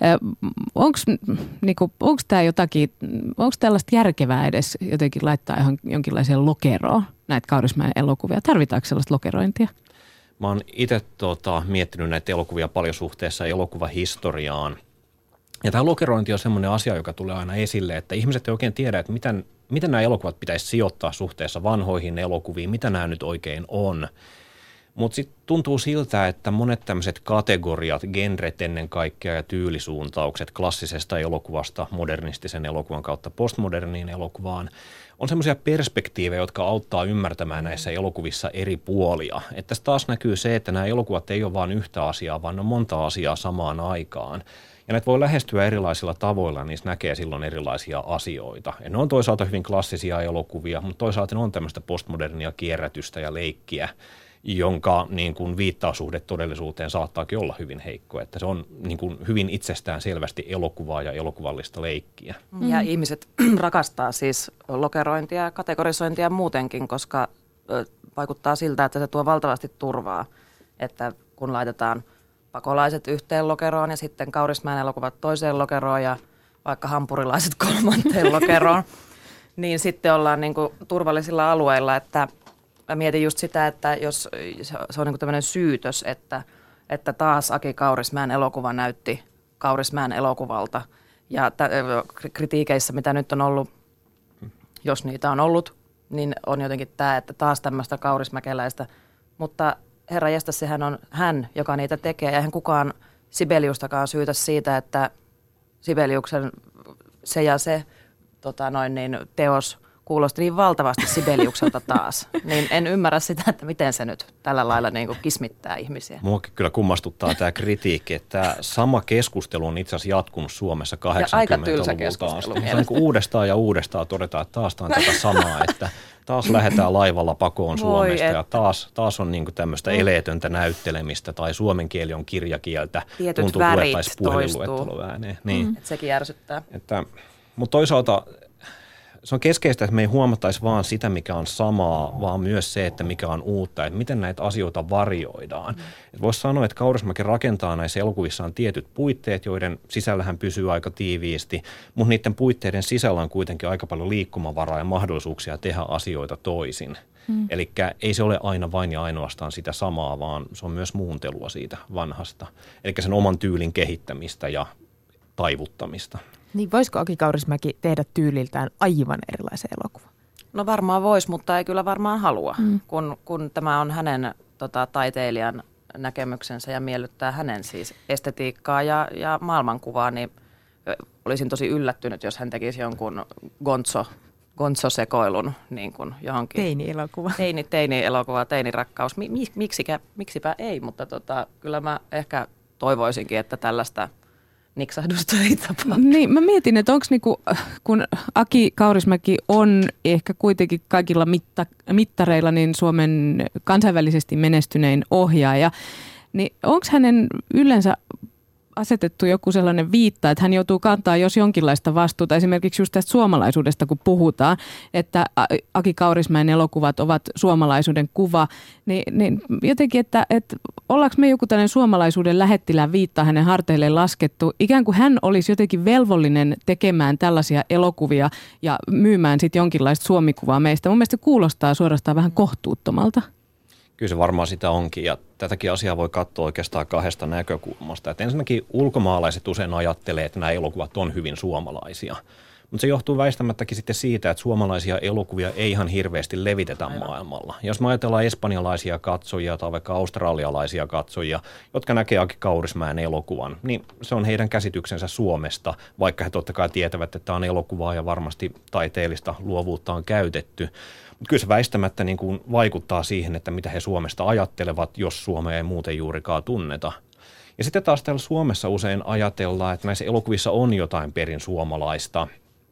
Onko niinku, tämä jotakin, onko tällaista järkevää edes jotenkin laittaa johon, jonkinlaiseen lokeroon näitä Kaurismäen elokuvia? Tarvitaanko sellaista lokerointia?
Mä oon itse tota, miettinyt näitä elokuvia paljon suhteessa elokuvahistoriaan. Ja tämä lokerointi on semmoinen asia, joka tulee aina esille, että ihmiset ei oikein tiedä, että miten, miten nämä elokuvat pitäisi sijoittaa suhteessa vanhoihin elokuviin, mitä nämä nyt oikein on. Mutta sitten tuntuu siltä, että monet tämmöiset kategoriat, genret ennen kaikkea ja tyylisuuntaukset klassisesta elokuvasta modernistisen elokuvan kautta postmoderniin elokuvaan on semmoisia perspektiivejä, jotka auttaa ymmärtämään näissä elokuvissa eri puolia. Että tässä taas näkyy se, että nämä elokuvat ei ole vain yhtä asiaa, vaan on monta asiaa samaan aikaan. Ja näitä voi lähestyä erilaisilla tavoilla, niissä näkee silloin erilaisia asioita. Ja ne on toisaalta hyvin klassisia elokuvia, mutta toisaalta ne on tämmöistä postmodernia kierrätystä ja leikkiä, jonka niin kuin viittaussuhde todellisuuteen saattaakin olla hyvin heikko. Että se on niin kuin hyvin itsestään selvästi elokuvaa ja elokuvallista leikkiä.
Ja mm. ihmiset rakastaa siis lokerointia ja kategorisointia muutenkin, koska vaikuttaa siltä, että se tuo valtavasti turvaa. Että kun laitetaan pakolaiset yhteen lokeroon ja sitten Kaurismäen elokuvat toiseen lokeroon ja vaikka hampurilaiset kolmanteen lokeroon, niin sitten ollaan niin kuin turvallisilla alueilla, että mä mietin just sitä, että jos se on niin kuin tämmöinen syytös, että, että taas Aki Kaurismäen elokuva näytti Kaurismäen elokuvalta ja t- kritiikeissä, mitä nyt on ollut, jos niitä on ollut, niin on jotenkin tämä, että taas tämmöistä kaurismäkeläistä, mutta herra jästäs, sehän on hän, joka niitä tekee. Eihän kukaan Sibeliustakaan syytä siitä, että Sibeliuksen se ja se tota noin, niin, teos kuulosti niin valtavasti Sibeliukselta taas. Niin en ymmärrä sitä, että miten se nyt tällä lailla niin kuin kismittää ihmisiä.
Muakin kyllä kummastuttaa tämä kritiikki, että tämä sama keskustelu on itse asiassa jatkunut Suomessa kahdeksankymmentäluvulta asti. Se on uudestaan ja uudestaan todetaan, että taas on tätä samaa, että taas lähdetään laivalla pakoon Suomesta ja taas, taas on niin kuin tämmöistä eleetöntä näyttelemistä tai suomen kieli on kirjakieltä.
Tietyt
tuntuu
värit
toistuu. Niin.
Mm. Sekin järsyttää.
Että, mutta toisaalta se on keskeistä, että me ei huomattaisi vaan sitä, mikä on samaa, vaan myös se, että mikä on uutta, että miten näitä asioita varjoidaan. Mm. Voisi sanoa, että Kaurismäki rakentaa näissä elokuvissaan tietyt puitteet, joiden sisällähän pysyy aika tiiviisti, mutta niiden puitteiden sisällä on kuitenkin aika paljon liikkumavaraa ja mahdollisuuksia tehdä asioita toisin. Mm. Eli ei se ole aina vain ja ainoastaan sitä samaa, vaan se on myös muuntelua siitä vanhasta. Eli sen oman tyylin kehittämistä ja taivuttamista.
Niin voisiko Aki Kaurismäki tehdä tyyliltään aivan erilaisen elokuvan?
No varmaan voisi, mutta ei kyllä varmaan halua, mm. kun, kun tämä on hänen tota, taiteilijan näkemyksensä ja miellyttää hänen siis estetiikkaa ja, ja maailmankuvaa, niin olisin tosi yllättynyt, jos hän tekisi jonkun gonzo, gonzo-sekoilun niin kuin johonkin.
Teini-elokuva.
Teini, teini-elokuva, teinirakkaus. Mi, miksikä, miksipä ei, mutta tota, kyllä mä ehkä toivoisinkin, että tällaista niksahdusta ei tapahdu.
Niin, mä mietin, että onko niinku, kun Aki Kaurismäki on ehkä kuitenkin kaikilla mitta, mittareilla niin Suomen kansainvälisesti menestynein ohjaaja, niin onko hänen yleensä asetettu joku sellainen viitta, että hän joutuu kantaa jos jonkinlaista vastuuta, esimerkiksi just tästä suomalaisuudesta, kun puhutaan, että Aki Kaurismäen elokuvat ovat suomalaisuuden kuva, niin, niin jotenkin, että, että ollaanko me joku tällainen suomalaisuuden lähettilään viittaa hänen harteilleen laskettu, ikään kuin hän olisi jotenkin velvollinen tekemään tällaisia elokuvia ja myymään sitten jonkinlaista suomikuvaa meistä. Mun mielestä se kuulostaa suorastaan vähän kohtuuttomalta.
Kyllä se varmaan sitä onkin, ja tätäkin asiaa voi katsoa oikeastaan kahdesta näkökulmasta. Että ensinnäkin ulkomaalaiset usein ajattelee, että nämä elokuvat on hyvin suomalaisia. Mutta se johtuu väistämättäkin sitten siitä, että suomalaisia elokuvia ei ihan hirveästi levitetä maailmalla. Jos me ajatellaan espanjalaisia katsojia tai vaikka australialaisia katsojia, jotka näkee Aki Kaurismäen elokuvan, niin se on heidän käsityksensä Suomesta, vaikka he totta kai tietävät, että tämä on elokuvaa ja varmasti taiteellista luovuutta on käytetty. Mutta kyllä se väistämättä niin kuin vaikuttaa siihen, että mitä he Suomesta ajattelevat, jos Suomea ei muuten juurikaan tunneta. Ja sitten taas täällä Suomessa usein ajatellaan, että näissä elokuvissa on jotain perin suomalaista.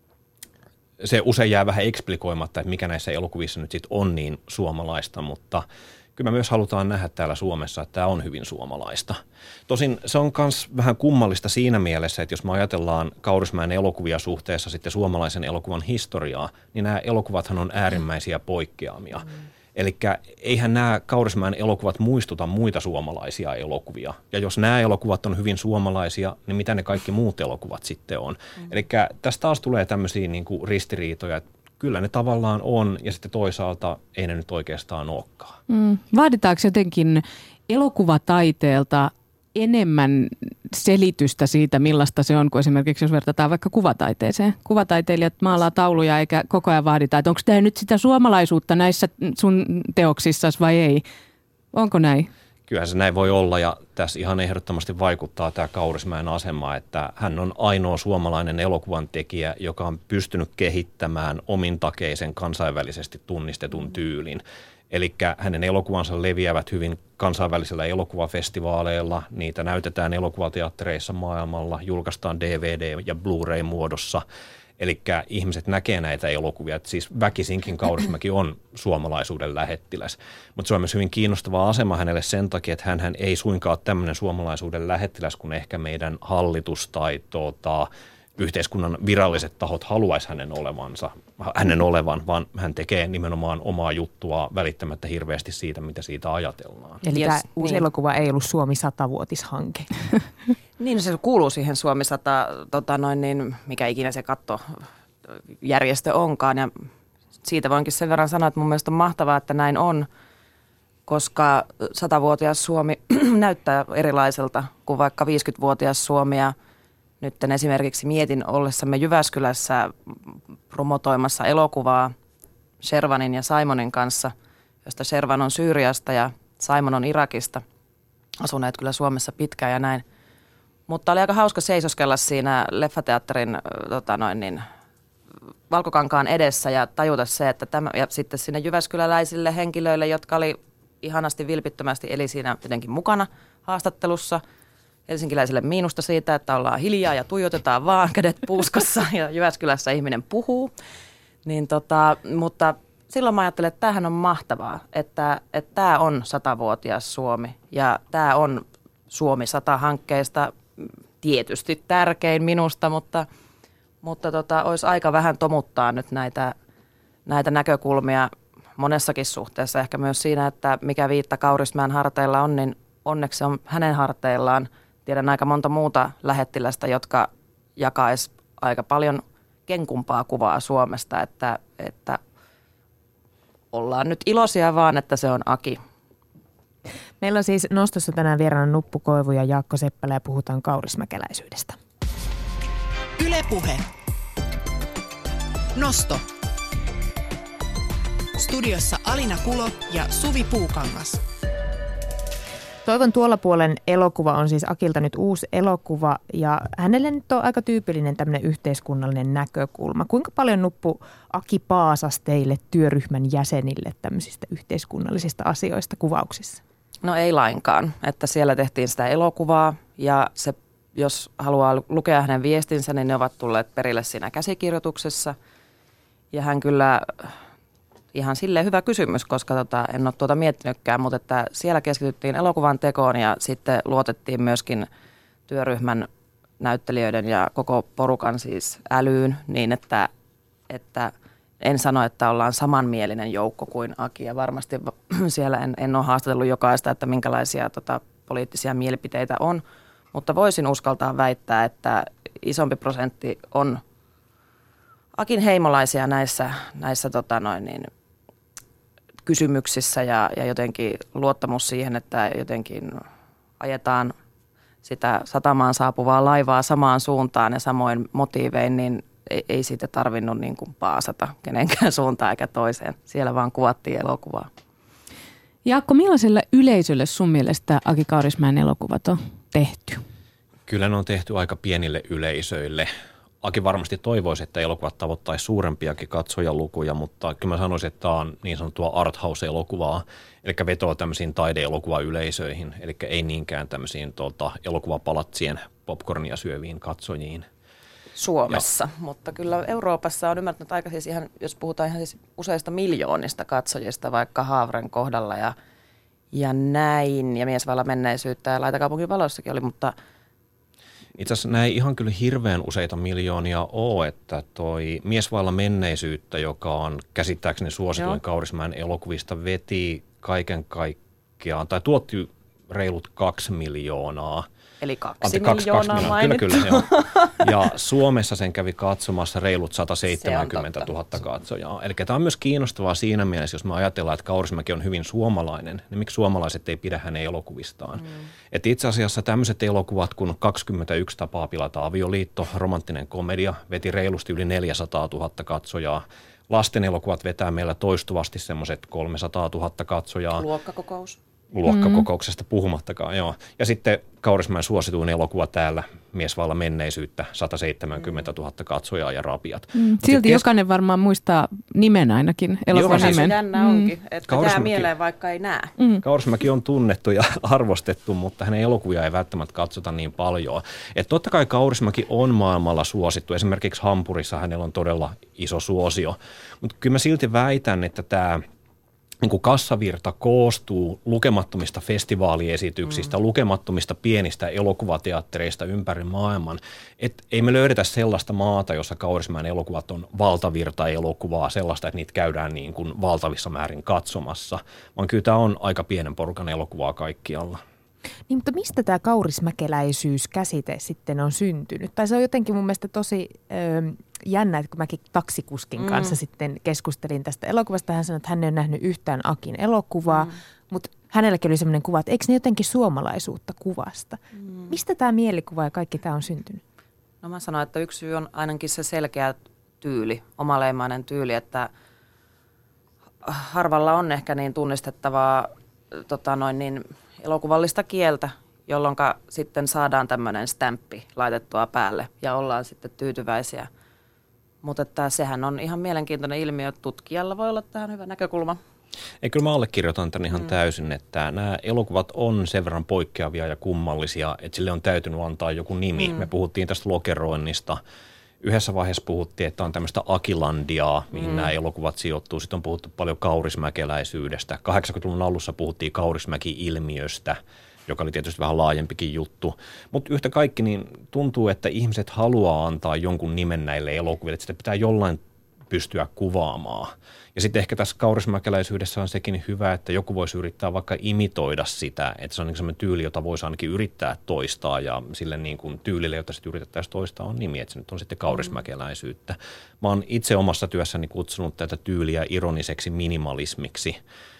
Se usein jää vähän eksplikoimatta, että mikä näissä elokuvissa nyt sitten on niin suomalaista, mutta kyllä me myös halutaan nähdä täällä Suomessa, että tämä on hyvin suomalaista. Tosin se on myös vähän kummallista siinä mielessä, että jos me ajatellaan Kaurismäen elokuvia suhteessa sitten suomalaisen elokuvan historiaa, niin nämä elokuvathan on äärimmäisiä poikkeamia. Mm. Eli eihän nämä Kaurismäen elokuvat muistuta muita suomalaisia elokuvia. Ja jos nämä elokuvat on hyvin suomalaisia, niin mitä ne kaikki muut elokuvat sitten on? Mm. Eli tästä taas tulee tämmöisiä niin kuin ristiriitoja, että kyllä ne tavallaan on, ja sitten toisaalta ei ne nyt oikeastaan olekaan.
Mm. Vaaditaanko jotenkin elokuvataiteelta enemmän selitystä siitä, millaista se on, kuin esimerkiksi jos vertataan vaikka kuvataiteeseen? Kuvataiteilijat maalaa tauluja eikä koko ajan vaadita, että onko tämä nyt sitä suomalaisuutta näissä sun teoksissasi vai ei? Onko näin?
Kyllähän se näin voi olla, ja tässä ihan ehdottomasti vaikuttaa tämä Kaurismäen asema, että hän on ainoa suomalainen elokuvan tekijä, joka on pystynyt kehittämään omintakeisen kansainvälisesti tunnistetun tyylin. Eli hänen elokuvansa leviävät hyvin kansainvälisillä elokuvafestivaaleilla, niitä näytetään elokuvateattereissa maailmalla, julkaistaan D V D- ja Blu-ray-muodossa. Eli ihmiset näkee näitä elokuvia, että siis väkisinkin Kaurismäki on suomalaisuuden lähettiläs. Mutta se on myös hyvin kiinnostava asema hänelle sen takia, että hän ei suinkaan ole tämmöinen suomalaisuuden lähettiläs kuin ehkä meidän hallitus tai tuota, yhteiskunnan viralliset tahot haluaisi hänen olevansa, hänen olevan, vaan hän tekee nimenomaan omaa juttua välittämättä hirveästi siitä, mitä siitä ajatellaan.
Eli
yes,
tämä uusi
niin.
elokuva ei ollut Suomi satavuotishanke.
Niin, no se kuuluu siihen Suomi sata, tota noin, niin, mikä ikinä se kattojärjestö onkaan. Ja siitä voinkin sen verran sanoa, että mun mielestä on mahtavaa, että näin on, koska satavuotias Suomi näyttää erilaiselta kuin vaikka viisikymmentävuotias Suomi. Ja nyt esimerkiksi mietin ollessamme Jyväskylässä promotoimassa elokuvaa Shervanin ja Simonin kanssa, josta Shervan on Syyriasta ja Simon on Irakista. Asuneet kyllä Suomessa pitkään ja näin. Mutta oli aika hauska seisoskella siinä leffateatterin tota noin, niin, Valkokankaan edessä ja tajuta se, että tämä, ja sitten sinne jyväskyläläisille henkilöille, jotka oli ihanasti vilpittömästi eli siinä jotenkin mukana haastattelussa, helsinkiläisille miinusta siitä, että ollaan hiljaa ja tuijotetaan vaan kädet puuskassa ja Jyväskylässä ihminen puhuu, niin tota, mutta silloin mä ajattelen, että tämähän on mahtavaa, että, että tämä on satavuotias Suomi ja tämä on Suomi sata-hankkeista tietysti tärkein minusta, mutta, mutta tota, olisi aika vähän tomuttaa nyt näitä, näitä näkökulmia monessakin suhteessa. Ehkä myös siinä, että mikä viitta Kaurismäen harteilla on, niin onneksi se on hänen harteillaan. Tiedän aika monta muuta lähettilästä, jotka jakaisi aika paljon kenkumpaa kuvaa Suomesta, että, että ollaan nyt iloisia vaan, että se on Aki.
Meillä on siis nostossa tänään vieraana Nuppu Koivu ja Jaakko Seppälä ja puhutaan kaurismäkeläisyydestä.
Yle Puhe. Nosto. Studiossa Alina Kulo ja Suvi Puukangas.
Toivon tuolla puolen elokuva on siis Akilta nyt uusi elokuva ja hänelle nyt on aika tyypillinen tämmöinen yhteiskunnallinen näkökulma. Kuinka paljon Nuppu Aki paasasi teille työryhmän jäsenille tämmöisistä yhteiskunnallisista asioista kuvauksissa?
No ei lainkaan, että siellä tehtiin sitä elokuvaa ja se, jos haluaa lukea hänen viestinsä, niin ne ovat tulleet perille siinä käsikirjoituksessa. Ja hän kyllä, ihan silleen hyvä kysymys, koska tota, en ole tuota miettinytkään, mutta että siellä keskityttiin elokuvan tekoon ja sitten luotettiin myöskin työryhmän näyttelijöiden ja koko porukan siis älyyn niin, että, että en sano, että ollaan samanmielinen joukko kuin Aki ja varmasti siellä en, en ole haastatellut jokaista, että minkälaisia tota, poliittisia mielipiteitä on, mutta voisin uskaltaa väittää, että isompi prosentti on Akin heimolaisia näissä, näissä tota noin niin, kysymyksissä ja, ja jotenkin luottamus siihen, että jotenkin ajetaan sitä satamaan saapuvaa laivaa samaan suuntaan ja samoin motiivein, niin ei, ei siitä tarvinnut niin kuin paasata kenenkään suuntaan eikä toiseen. Siellä vaan kuvattiin elokuvaa.
Jaakko, millaiselle yleisölle sun mielestä Aki Kaurismäen elokuvat on tehty?
Kyllä ne on tehty aika pienille yleisöille. Aki varmasti toivoisi, että elokuvat tavoittaisi suurempiakin katsojalukuja, mutta kyllä mä sanoisin, että tämä on niin sanottua arthouse-elokuvaa, eli vetoo tämmöisiin taide-elokuvayleisöihin, eli ei niinkään tämmöisiin tuolta elokuvapalatsien popcornia syöviin katsojiin.
Suomessa, ja. Mutta kyllä Euroopassa on ymmärtänyt aika siis ihan, jos puhutaan ihan siis useista miljoonista katsojista, vaikka Haavren kohdalla ja, ja näin, ja Mies vailla menneisyyttä ja Laitakaupungin valoissakin oli, mutta
itse asiassa näin ihan kyllä hirveän useita miljoonia ole, että toi Mies vailla menneisyyttä, joka on käsittääkseni suosituin Joo. Kaurismäen elokuvista, veti kaiken kaikkiaan, tai tuotti reilut kaksi miljoonaa.
Eli kaksi
Ante,
miljoonaa
kaksi, kaksi
mainittu.
Kyllä, kyllä, joo. Ja Suomessa sen kävi katsomassa reilut sata seitsemänkymmentätuhatta katsojaa. Eli tämä on myös kiinnostavaa siinä mielessä, jos me ajatellaan, että Kaurismäki on hyvin suomalainen, niin miksi suomalaiset ei pidä hänen elokuvistaan? Mm. Et itse asiassa tämmöiset elokuvat, kun kaksikymmentäyksi tapaa pilata avioliitto, romanttinen komedia, veti reilusti yli neljäsataatuhatta katsojaa. Lasten elokuvat vetää meillä toistuvasti semmoiset kolmesataatuhatta katsojaa.
Luokkakokous.
Luokkakokouksesta puhumattakaan, joo. Ja sitten Kaurismäen suosituin elokuva täällä, Mies vailla menneisyyttä, sata seitsemänkymmentätuhatta katsojaa ja rapiat.
Mm, silti kes... jokainen varmaan muistaa nimen ainakin, elokuvan
joo,
nimen.
Jännä onkin, että jää mieleen vaikka ei näe.
Mm. Kaurismäki on tunnettu ja arvostettu, mutta hänen elokuvia ei välttämättä katsota niin paljon. Että totta kai Kaurismäki on maailmalla suosittu, esimerkiksi Hampurissa hänellä on todella iso suosio, mutta kyllä mä silti väitän, että tämä niin kuin kassavirta koostuu lukemattomista festivaaliesityksistä, mm. lukemattomista pienistä elokuvateattereista ympäri maailman. Et ei me löydetä sellaista maata, jossa Kaurismäen elokuvat on valtavirta elokuvaa, sellaista, että niitä käydään niin kuin valtavissa määrin katsomassa, vaan kyllä tämä on aika pienen porukan elokuvaa kaikkialla.
Niin, mutta mistä tämä kaurismäkeläisyys-käsite sitten on syntynyt? Tai se on jotenkin mun mielestä tosi ö, jännä, että kun mäkin taksikuskin kanssa mm. sitten keskustelin tästä elokuvasta, hän sanoi, että hän ei ole nähnyt yhtään Akin elokuvaa, mm. mutta hänelläkin oli sellainen kuva, että eikö ne jotenkin suomalaisuutta kuvasta? Mm. Mistä tämä mielikuva ja kaikki tämä on syntynyt?
No mä sanoin, että yksi syy on ainakin se selkeä tyyli, omaleimainen tyyli, että harvalla on ehkä niin tunnistettavaa tota noin niin, elokuvallista kieltä, jolloin sitten saadaan tämmöinen stämppi laitettua päälle ja ollaan sitten tyytyväisiä. Mutta että sehän on ihan mielenkiintoinen ilmiö, että tutkijalla voi olla tähän hyvä näkökulma.
Ei, kyllä mä allekirjoitan tämän ihan mm. täysin, että nämä elokuvat on sen verran poikkeavia ja kummallisia, että sille on täytynyt antaa joku nimi. Mm. Me puhuttiin tästä lokeroinnista. Yhdessä vaiheessa puhuttiin, että on tämmöistä Akilandiaa, mihin mm. nämä elokuvat sijoittuu. Sitten on puhuttu paljon kaurismäkeläisyydestä. kahdeksankymmentäluvun alussa puhuttiin kaurismäki-ilmiöstä, joka oli tietysti vähän laajempikin juttu. Mutta yhtä kaikki niin tuntuu, että ihmiset haluaa antaa jonkun nimen näille elokuville, että sitä pitää jollain pystyä kuvaamaan. Ja sitten ehkä tässä kaurismäkeläisyydessä on sekin hyvä, että joku voisi yrittää vaikka imitoida sitä, että se on niin sellainen tyyli, jota voisi ainakin yrittää toistaa, ja sille niin kuin tyylille, jota sitten yritettäisiin toistaa, on nimi, että se nyt on sitten kaurismäkeläisyyttä. Mä oon itse omassa työssäni kutsunut tätä tyyliä ironiseksi minimalismiksi.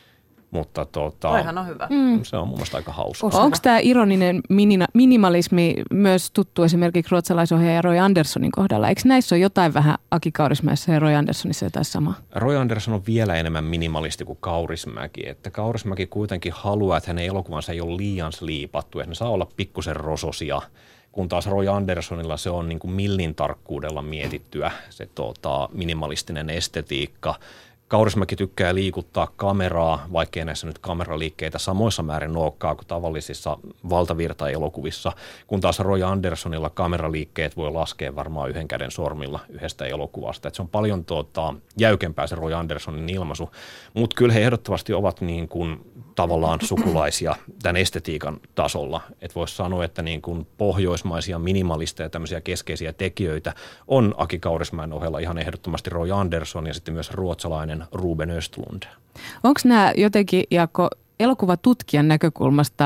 Mutta tota,
toihan on hyvä.
Mm. Se on mun mielestä aika hauska.
Onko tämä ironinen minina, minimalismi myös tuttu esimerkiksi ruotsalaisohjaaja Roy Anderssonin kohdalla? Eikö näissä ole jotain vähän Aki Kaurismäessä ja Roy Anderssonissa jotain samaa?
Roy Andersson on vielä enemmän minimalisti kuin Kaurismäki. Että Kaurismäki kuitenkin haluaa, että hänen elokuvansa ei ole liian sliipattu, että ne saa olla pikkusen rososia. Kun taas Roy Anderssonilla se on niin kuin millin tarkkuudella mietittyä se tota, minimalistinen estetiikka. Kaurismäki tykkää liikuttaa kameraa, vaikkei näissä nyt kameraliikkeitä samoissa määrin olekaan kuin tavallisissa valtavirta-elokuvissa, kun taas Roy Anderssonilla kameraliikkeet voi laskea varmaan yhden käden sormilla yhdestä elokuvasta. Et se on paljon tuota, jäykempää se Roy Anderssonin ilmaisu, mutta kyllä he ehdottomasti ovat niin kuin tavallaan sukulaisia tämän estetiikan tasolla. Että voisi sanoa, että niin kuin pohjoismaisia minimalisteja ja tämmöisiä keskeisiä tekijöitä on Aki Kaurismäen ohella ihan ehdottomasti Roy Andersson ja sitten myös ruotsalainen Ruben Östlund.
Onko nämä jotenkin, Jaakko, elokuvatutkijan näkökulmasta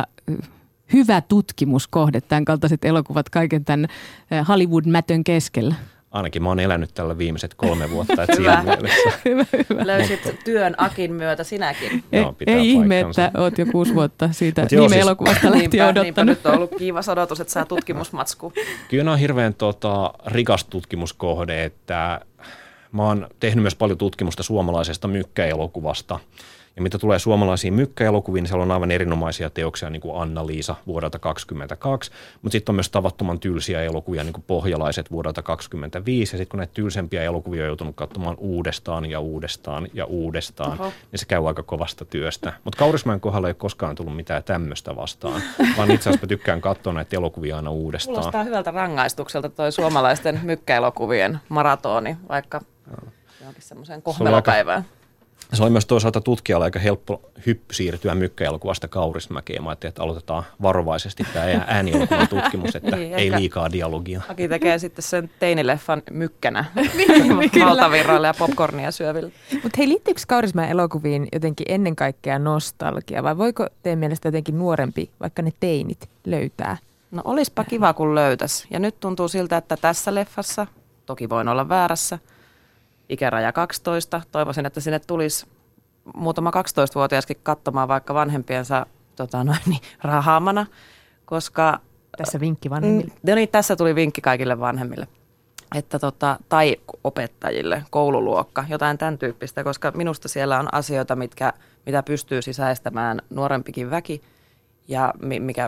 hyvä tutkimuskohde, tämän kaltaiset elokuvat kaiken tämän Hollywood-mätön keskellä?
Ainakin mä oon elänyt tällä viimeiset kolme vuotta. Että siinä
hyvä, hyvä. Löysit työn Akin myötä sinäkin.
Ei, no, ei ihme, että oot jo kuusi vuotta siitä nime-elokuvasta lähtien odottanut. Niinpä,
nyt on ollut kiivas odotus, että saa tutkimusmatsku.
Kyllä on hirveän tota, rikas tutkimuskohde, että mä oon tehnyt myös paljon tutkimusta suomalaisesta mykkäelokuvasta. Ja mitä tulee suomalaisiin mykkäelokuviin, niin siellä on aivan erinomaisia teoksia, niin kuin Anna-Liisa vuodelta kaksikymmentäkaksi, mutta sitten on myös tavattoman tylsiä elokuvia, niin kuin Pohjalaiset vuodelta kaksikymmentäviisi, ja sitten kun näitä tylsempiä elokuvia on joutunut katsomaan uudestaan ja uudestaan ja uudestaan, Oho. niin se käy aika kovasta työstä. Mutta Kaurismäen kohdalla ei ole koskaan tullut mitään tämmöistä vastaan, vaan itse asiassa mä tykkään katsoa näitä elokuvia aina uudestaan.
Kuulostaa hyvältä rangaistukselta toi suomalaisten mykkäelokuvien maratoni, vaikka johonkin semmoiseen kohmelopäivään.
Se oli myös toisaalta tutkijalle aika helppo hyppy siirtyä mykkäelokuvasta Kaurismäkeen. Mä ajattelin, että aloitetaan varovaisesti tämä äänielokuvan tutkimus, että niin, ei liikaa dialogia.
Aki tekee sitten sen teinileffan mykkänä valtavirroille ja popcornia syöville.
Mutta hei, liittyykö Kaurismäen elokuviin jotenkin ennen kaikkea nostalgia vai voiko teidän mielestä jotenkin nuorempi, vaikka ne teinit, löytää?
No olispa kiva, kun löytäisi. Ja nyt tuntuu siltä, että tässä leffassa, toki voin olla väärässä, ikäraja kaksitoista. Toivoisin, että sinne tulisi muutama kaksitoistavuotiaskin katsomaan vaikka vanhempiensa tota noin, niin, rahaamana, koska...
Tässä vinkki vanhemmille.
No niin, tässä tuli vinkki kaikille vanhemmille. Että tota, tai opettajille, koululuokka, jotain tämän tyyppistä, koska minusta siellä on asioita, mitkä, mitä pystyy sisäistämään nuorempikin väki ja mikä...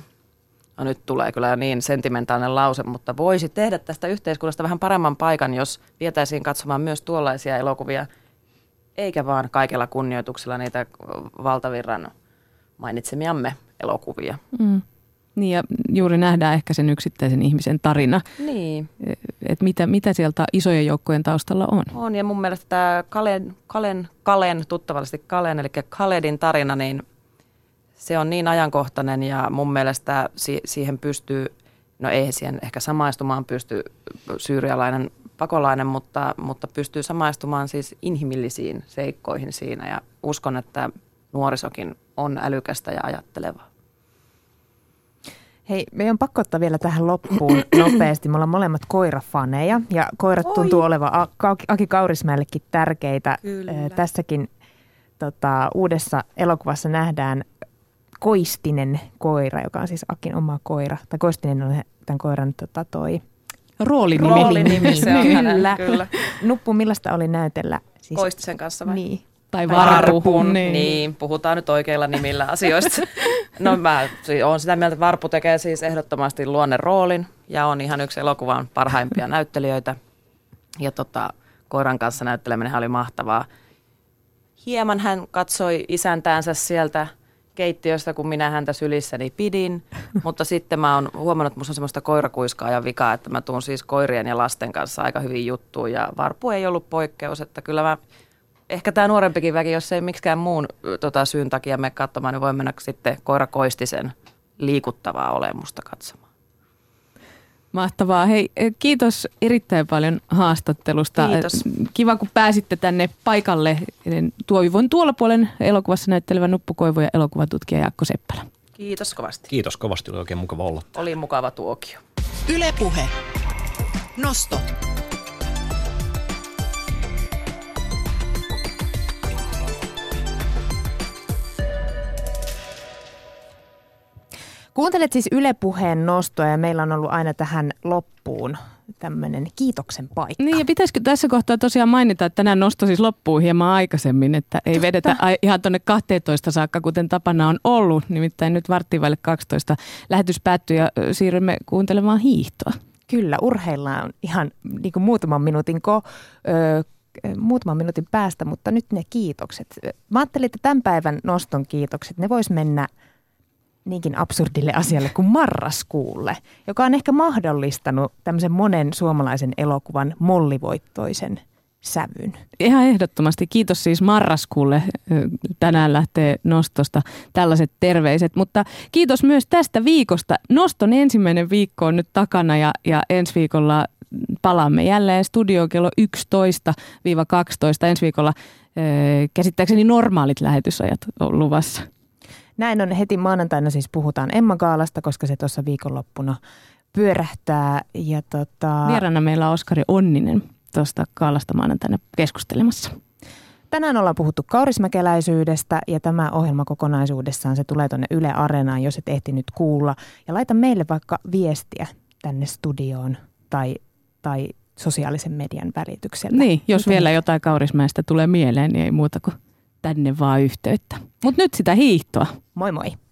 No nyt tulee kyllä niin sentimentaalinen lause, mutta voisi tehdä tästä yhteiskunnasta vähän paremman paikan, jos vietäisiin katsomaan myös tuollaisia elokuvia, eikä vaan kaikella kunnioituksella niitä valtavirran mainitsemiamme elokuvia. Mm.
Niin ja juuri nähdään ehkä sen yksittäisen ihmisen tarina,
niin.
että mitä, mitä sieltä isojen joukkojen taustalla on.
On ja mun mielestä tämä Kalen, Kalen, Kalen tuttavallisesti Kalen, eli Khaledin tarina, niin se on niin ajankohtainen ja mun mielestä si- siihen pystyy, no ei siihen ehkä samaistumaan pysty syyrialainen pakolainen, mutta, mutta pystyy samaistumaan siis inhimillisiin seikkoihin siinä ja uskon, että nuorisokin on älykästä ja ajattelevaa.
Hei, meidän on pakko ottaa vielä tähän loppuun nopeasti. Me ollaan molemmat koirafaneja ja koirat Oi. tuntuu olevan Aki Kaurismäellekin tärkeitä. Kyllä. Tässäkin tota, uudessa elokuvassa nähdään Koistinen koira, joka on siis Akin oma koira. Tai Koistinen on tämän koiran tota, toi
roolinimi.
Roolinimi, se on
kyllä. kyllä. Nuppu, millaista oli näytellä?
Siis... Koistisen kanssa vai?
Niin.
Tai Varpu.
Niin. niin, puhutaan nyt oikeilla nimillä asioista. No mä olen sitä mieltä, että Varpu tekee siis ehdottomasti luonneroolin ja on ihan yksi elokuvan parhaimpia näyttelijöitä. Ja tota, koiran kanssa näytteleminen oli mahtavaa. Hieman hän katsoi isäntäänsä sieltä keittiöstä, kun minä häntä sylissäni pidin, mutta sitten mä oon huomannut, että musta on semmoista koirakuiskaajan vikaa, että mä tuun siis koirien ja lasten kanssa aika hyvin juttuun ja Varpu ei ollut poikkeus, että kyllä mä, ehkä tämä nuorempikin väki, jos ei miksikään muun tota, syyn takia mene katsomaan, niin voi mennä sitten koirakoistisen liikuttavaa olemusta katsomaan.
Mahtavaa. Hei, kiitos erittäin paljon haastattelusta.
Kiitos.
Kiva, kun pääsitte tänne paikalle. Tuovivon tuolla puolen elokuvassa näyttelevä Nuppu Koivu ja elokuvatutkija Jaakko Seppälä.
Kiitos kovasti.
Kiitos kovasti, oli oikein mukava olla.
Oli mukava tuokio.
Yle Puhe. Nosto.
Kuuntelet siis Yle Puheen nostoa ja meillä on ollut aina tähän loppuun tämmöinen kiitoksen paikka.
Niin ja pitäisikö tässä kohtaa tosiaan mainita, että tänään nosto siis loppuu hieman aikaisemmin, että ei Totta. vedetä ihan tuonne kahteentoista saakka, kuten tapana on ollut. Nimittäin nyt varttiin vaille kaksitoista lähetys päättyi ja siirrymme kuuntelemaan hiihtoa.
Kyllä, urheillaan ihan niin kuin muutaman minuutin ko, ö, muutaman minuutin päästä, mutta nyt ne kiitokset. Mä ajattelin, että tämän päivän noston kiitokset, ne vois mennä niinkin absurdille asialle kuin marraskuulle, joka on ehkä mahdollistanut tämmöisen monen suomalaisen elokuvan mollivoittoisen sävyn.
Ihan ehdottomasti. Kiitos siis marraskuulle. Tänään lähtee nostosta tällaiset terveiset, mutta kiitos myös tästä viikosta. Noston ensimmäinen viikko on nyt takana ja, ja ensi viikolla palaamme jälleen studioon kello yksitoista kaksitoista. Ensi viikolla käsittääkseni normaalit lähetysajat on luvassa.
Näin on, heti maanantaina siis puhutaan Emma Gaalasta, koska se tuossa viikonloppuna pyörähtää. Ja tota...
Vieraana meillä on Oskari Onninen tuosta Gaalasta maanantaina keskustelemassa.
Tänään ollaan puhuttu kaurismäkeläisyydestä ja tämä ohjelma kokonaisuudessaan se tulee tuonne Yle Areenaan, jos et ehtinyt kuulla. Ja laita meille vaikka viestiä tänne studioon tai, tai sosiaalisen median välityksellä.
Niin, jos
Miten
vielä
niin?
jotain Kaurismäestä tulee mieleen, niin ei muuta kuin tänne vaan yhteyttä. Mutta nyt sitä hiihtoa.
Moi moi.